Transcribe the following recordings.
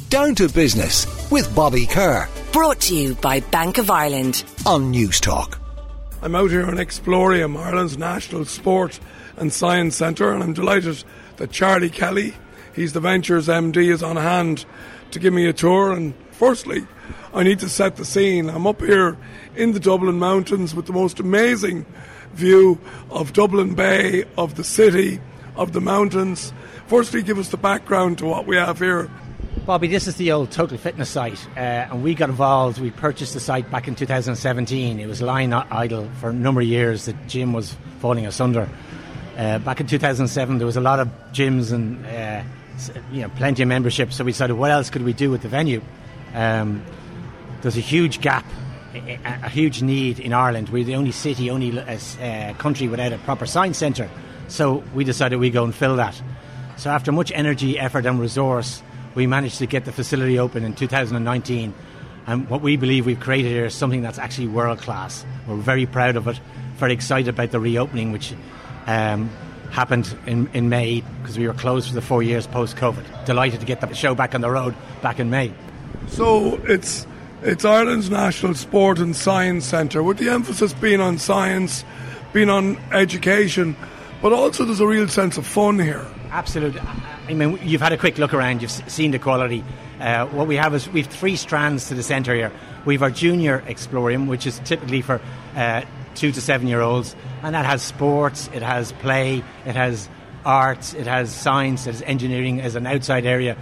Down to Business with Bobby Kerr. Brought to you by Bank of Ireland on News Talk. I'm out here on Explorium, Ireland's national sport and science centre, and I'm delighted that Charlie Kelly, he's the Ventures MD, is on hand to give me a tour. And firstly, I need to set the scene. I'm up here in the Dublin Mountains with the most amazing view of Dublin Bay, of the city, of the mountains. Firstly, give us the background to what we have here. Bobby, this is the old Total Fitness site, and we got involved. We purchased the site back in 2017. It was lying idle for a number of years. The gym was falling asunder. Back in 2007, there was a lot of gyms and plenty of membership, so we decided, what else could we do with the venue? There's a huge gap, a huge need in Ireland. We're the only city, country without a proper science centre, so we decided we'd go and fill that. So after much energy, effort and resource, we managed to get the facility open in 2019, and what we believe we've created here is something that's actually world class. We're very proud of it, very excited about the reopening, which happened in May, because we were closed for the 4 years post-COVID. Delighted to get the show back on the road back in May. So it's Ireland's national sport and science centre, with the emphasis being on science, being on education, but also there's a real sense of fun here. Absolutely. I mean, you've had a quick look around, you've seen the quality. What we have is we've three strands to the centre here. We've our junior Explorium, which is typically for 2 to 7 year olds, and that has sports, it has play, it has arts, it has science, it has engineering as an outside area.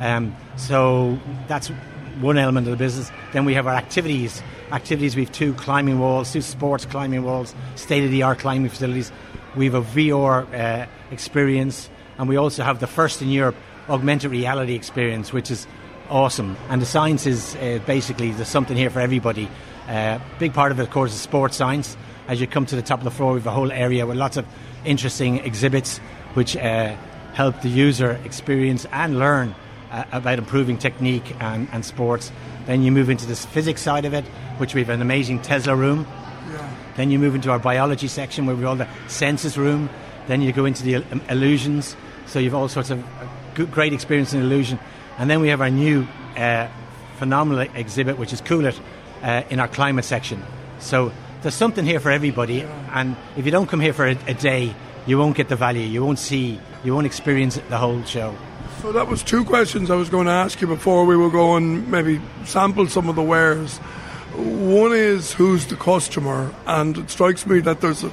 So that's one element of the business. Then we have our activities. We have 2 climbing walls, 2 sports climbing walls, state-of-the-art climbing facilities. We have a VR experience, and we also have the first in Europe augmented reality experience, which is awesome. And the science is basically, there's something here for everybody. Big part of it, of course, is sports science. As you come to the top of the floor, we have a whole area with lots of interesting exhibits which help the user experience and learn about improving technique and sports. Then you move into this physics side of it, which we have an amazing Tesla room. Yeah. Then you move into our biology section, where we have all the senses room. Then you go into the illusions, so you have all sorts of great experience in illusion. And then we have our new phenomenal exhibit, which is Cool It, in our climate section. So there's something here for everybody, and if you don't come here for a day, you won't get the value, you won't experience the whole show. So that was 2 questions I was going to ask you before we will go and maybe sample some of the wares. One is, who's the customer? And it strikes me that there's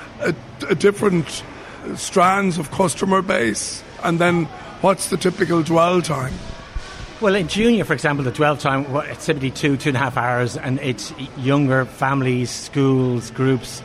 a different strands of customer base, and then what's the typical dwell time? Well, in junior, for example, the dwell time, it's typically 2.5 hours, and it's younger families, schools, groups,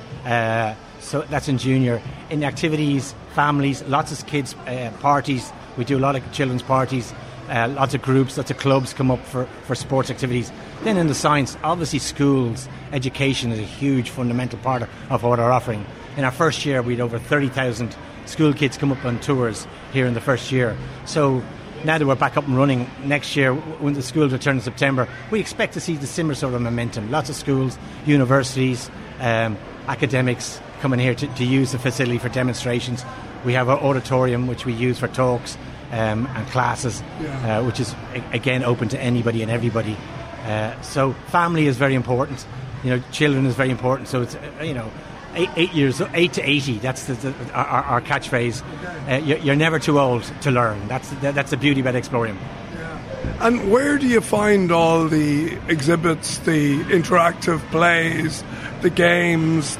so that's in junior. In activities, families, lots of kids, parties, we do a lot of children's parties, lots of groups, lots of clubs come up for sports activities. Then in the science, obviously schools, education is a huge fundamental part of what we're offering. In our first year, we had over 30,000 school kids come up on tours here in the first year. So now that we're back up and running, next year, when the schools return in September, we expect to see the similar sort of momentum. Lots of schools, universities, academics coming here to use the facility for demonstrations. We have our auditorium, which we use for talks and classes, which is, again, open to anybody and everybody. So family is very important. Children is very important. So it's, 8 to 80. That's our catchphrase. You're never too old to learn. That's the beauty about Explorium. Yeah. And where do you find all the exhibits, the interactive plays, the games,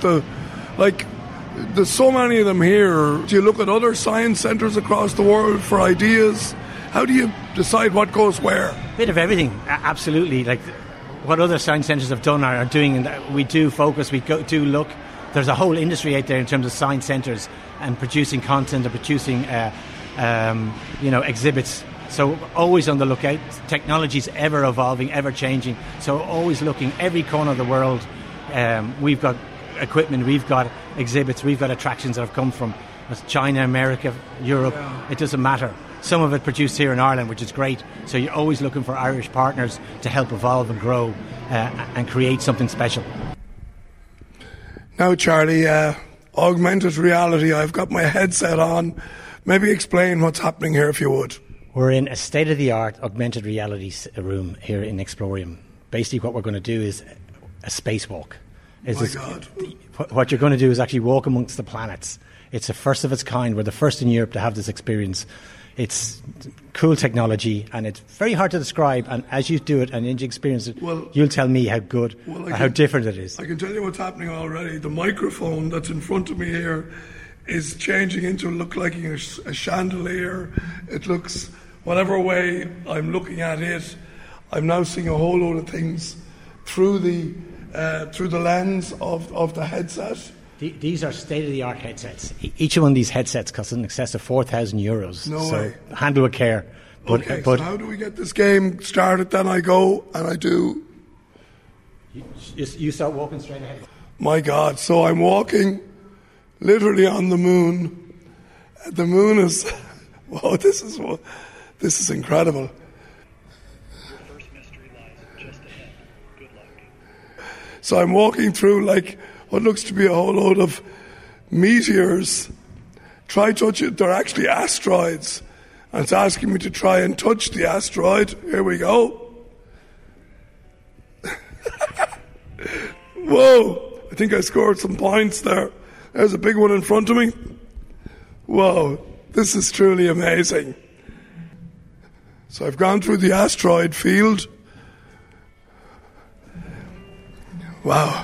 there's so many of them here. Do you look at other science centres across the world for ideas? How do you decide what goes where? A bit of everything, absolutely. Like what other science centres have done are doing, and we do focus, do look. There's a whole industry out there in terms of science centres and producing content and producing, exhibits. So always on the lookout. Technology's ever evolving, ever changing. So always looking every corner of the world. We've got equipment, we've got exhibits, we've got attractions that have come from China, America, Europe. It doesn't matter. Some of it produced here in Ireland, which is great. So you're always looking for Irish partners to help evolve and grow and create something special. Now, Charlie, augmented reality, I've got my headset on. Maybe explain what's happening here, if you would. We're in a state-of-the-art augmented reality room here in Explorium. Basically, what we're going to do is a spacewalk. God. What you're going to do is actually walk amongst the planets. It's a first of its kind. We're the first in Europe to have this experience. It's cool technology, and it's very hard to describe. And as you do it and you experience it, you'll tell me how good, how different it is. I can tell you what's happening already. The microphone that's in front of me here is changing into look like a chandelier. It looks, whatever way I'm looking at it, I'm now seeing a whole load of things through the lens of the headset. These are state-of-the-art headsets. Each one of these headsets costs in excess of €4,000. No way. Handle with care. But how do we get this game started? Then I go and I do. You start walking straight ahead. My God! So I'm walking, literally on the moon. The moon is. Whoa! This is incredible. Your first mystery lies just ahead. Good luck. So I'm walking through like what looks to be a whole load of meteors. Try touch it. They're actually asteroids. And it's asking me to try and touch the asteroid. Here we go. Whoa. I think I scored some points there. There's a big one in front of me. Whoa. This is truly amazing. So I've gone through the asteroid field. Wow.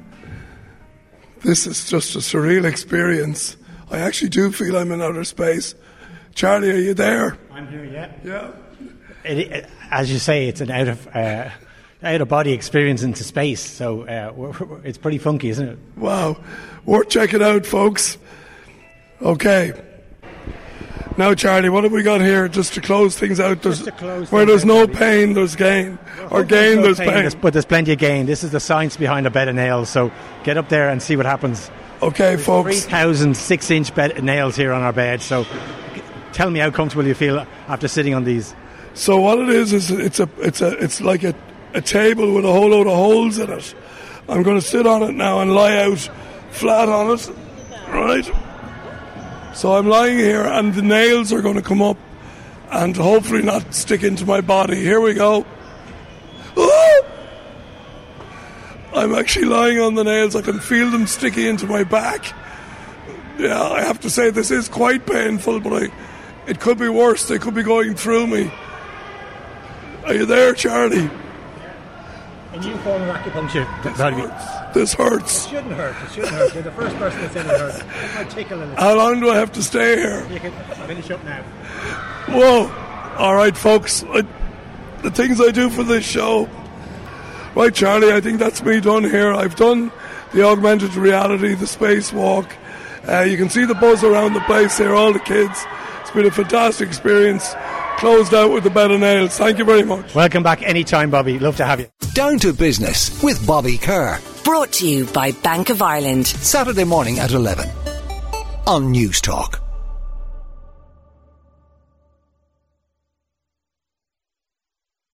This is just a surreal experience. I actually do feel I'm in outer space. Charlie, are you there? I'm here, yeah. Yeah. As you say, it's an out-of-body experience into space, so it's pretty funky, isn't it? Wow. Worth checking out, folks. Okay. Now, Charlie, what have we got here just to close things out? Where there's no pain, there's gain. Or gain, there's pain. But there's plenty of gain. This is the science behind a bed of nails, so get up there and see what happens. Okay, folks. 3,000 6-inch nails here on our bed, so tell me how comfortable you feel after sitting on these. So what it is it's like a table with a whole load of holes in it. I'm going to sit on it now and lie out flat on it, right? So I'm lying here and the nails are going to come up and hopefully not stick into my body. Here we go. Oh! I'm actually lying on the nails. I can feel them sticky into my back. Yeah, I have to say this is quite painful, but it could be worse. They could be going through me. Are you there, Charlie? A new form of acupuncture. This hurts. It shouldn't hurt. You're the first person that's in it hurts. It might tickle a little. How long do I have to stay here? You can finish up now. Whoa. All right, folks. The things I do for this show. Right, Charlie, I think that's me done here. I've done the augmented reality, the spacewalk. You can see the buzz around the place here, all the kids. It's been a fantastic experience. Closed out with a bed of nails. Thank you very much. Welcome back anytime, Bobby. Love to have you. Down to Business with Bobby Kerr. Brought to you by Bank of Ireland. Saturday morning at 11 on News Talk.